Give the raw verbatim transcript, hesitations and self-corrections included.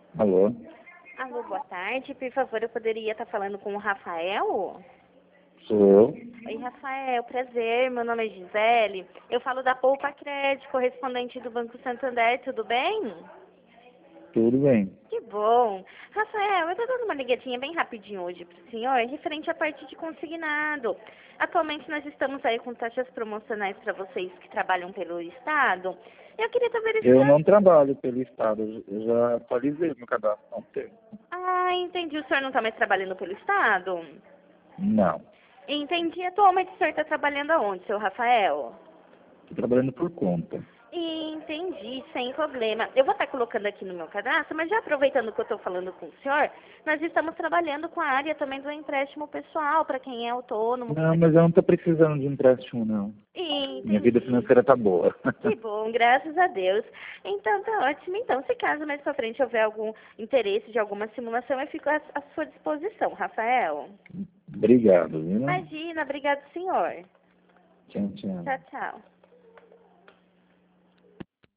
Alô? Alô, boa tarde. Por favor, eu poderia estar falando com o Rafael? Sou eu? Oi, Rafael. Prazer. Meu nome é Gisele. Eu falo da Poupa Crédito, correspondente do Banco Santander. Tudo bem? Tudo bem. Que bom. Rafael, eu estou dando uma ligadinha bem rapidinho hoje para o senhor, referente à parte de consignado. Atualmente nós estamos aí com taxas promocionais para vocês que trabalham pelo Estado. Eu queria estar Eu verificando... não trabalho pelo Estado, eu já atualizei meu cadastro há um tempo. Ah, entendi. O senhor não está mais trabalhando pelo Estado? Não. Entendi. Atualmente o senhor está trabalhando aonde, seu Rafael? Estou trabalhando por conta. Entendi, sem problema. Eu vou estar colocando aqui no meu cadastro, mas já aproveitando que eu estou falando com o senhor, nós estamos trabalhando com a área também do empréstimo pessoal, para quem é autônomo. Não, mas eu não estou precisando de empréstimo, não. Minha vida Entendi. financeira está boa. Que bom, graças a Deus. Então tá ótimo. Então, se caso mais pra frente houver algum interesse de alguma simulação, eu fico à, à sua disposição, Rafael. Obrigado, viu? Imagina, obrigado, senhor. Tchau, tchau. Tchau, tchau.